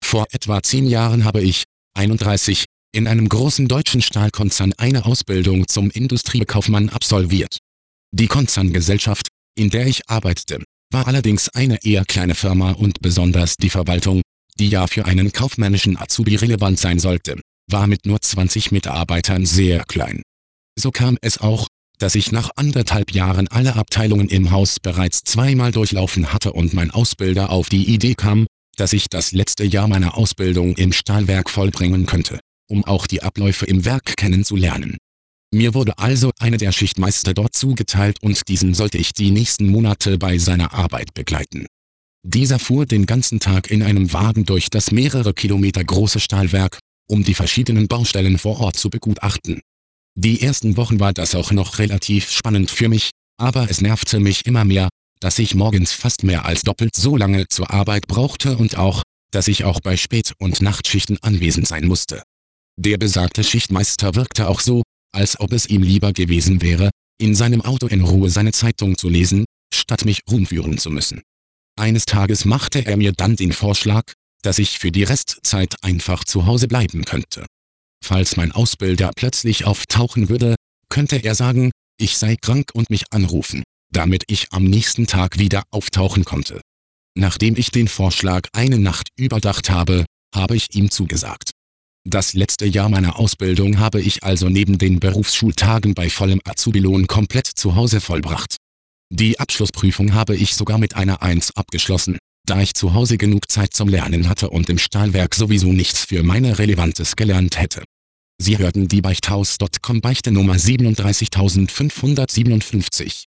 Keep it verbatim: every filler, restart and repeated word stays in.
Vor etwa zehn Jahren habe ich, einunddreißig, in einem großen deutschen Stahlkonzern eine Ausbildung zum Industriekaufmann absolviert. Die Konzerngesellschaft, in der ich arbeitete, war allerdings eine eher kleine Firma und besonders die Verwaltung, die ja für einen kaufmännischen Azubi relevant sein sollte, war mit nur zwanzig Mitarbeitern sehr klein. So kam es auch, dass ich nach anderthalb Jahren alle Abteilungen im Haus bereits zweimal durchlaufen hatte und mein Ausbilder auf die Idee kam, dass ich das letzte Jahr meiner Ausbildung im Stahlwerk vollbringen könnte, um auch die Abläufe im Werk kennenzulernen. Mir wurde also einer der Schichtmeister dort zugeteilt und diesen sollte ich die nächsten Monate bei seiner Arbeit begleiten. Dieser fuhr den ganzen Tag in einem Wagen durch das mehrere Kilometer große Stahlwerk, um die verschiedenen Baustellen vor Ort zu begutachten. Die ersten Wochen war das auch noch relativ spannend für mich, aber es nervte mich immer mehr, dass ich morgens fast mehr als doppelt so lange zur Arbeit brauchte und auch, dass ich auch bei Spät- und Nachtschichten anwesend sein musste. Der besagte Schichtmeister wirkte auch so, als ob es ihm lieber gewesen wäre, in seinem Auto in Ruhe seine Zeitung zu lesen, statt mich rumführen zu müssen. Eines Tages machte er mir dann den Vorschlag, dass ich für die Restzeit einfach zu Hause bleiben könnte. Falls mein Ausbilder plötzlich auftauchen würde, könnte er sagen, ich sei krank und mich anrufen, damit ich am nächsten Tag wieder auftauchen konnte. Nachdem ich den Vorschlag eine Nacht überdacht habe, habe ich ihm zugesagt. Das letzte Jahr meiner Ausbildung habe ich also neben den Berufsschultagen bei vollem Azubilohn komplett zu Hause vollbracht. Die Abschlussprüfung habe ich sogar mit einer Eins abgeschlossen, da ich zu Hause genug Zeit zum Lernen hatte und im Stahlwerk sowieso nichts für meine Relevantes gelernt hätte. Sie hörten die Beichthaus Punkt com Beichte Nummer siebenunddreißigtausendfünfhundertsiebenundfünfzig.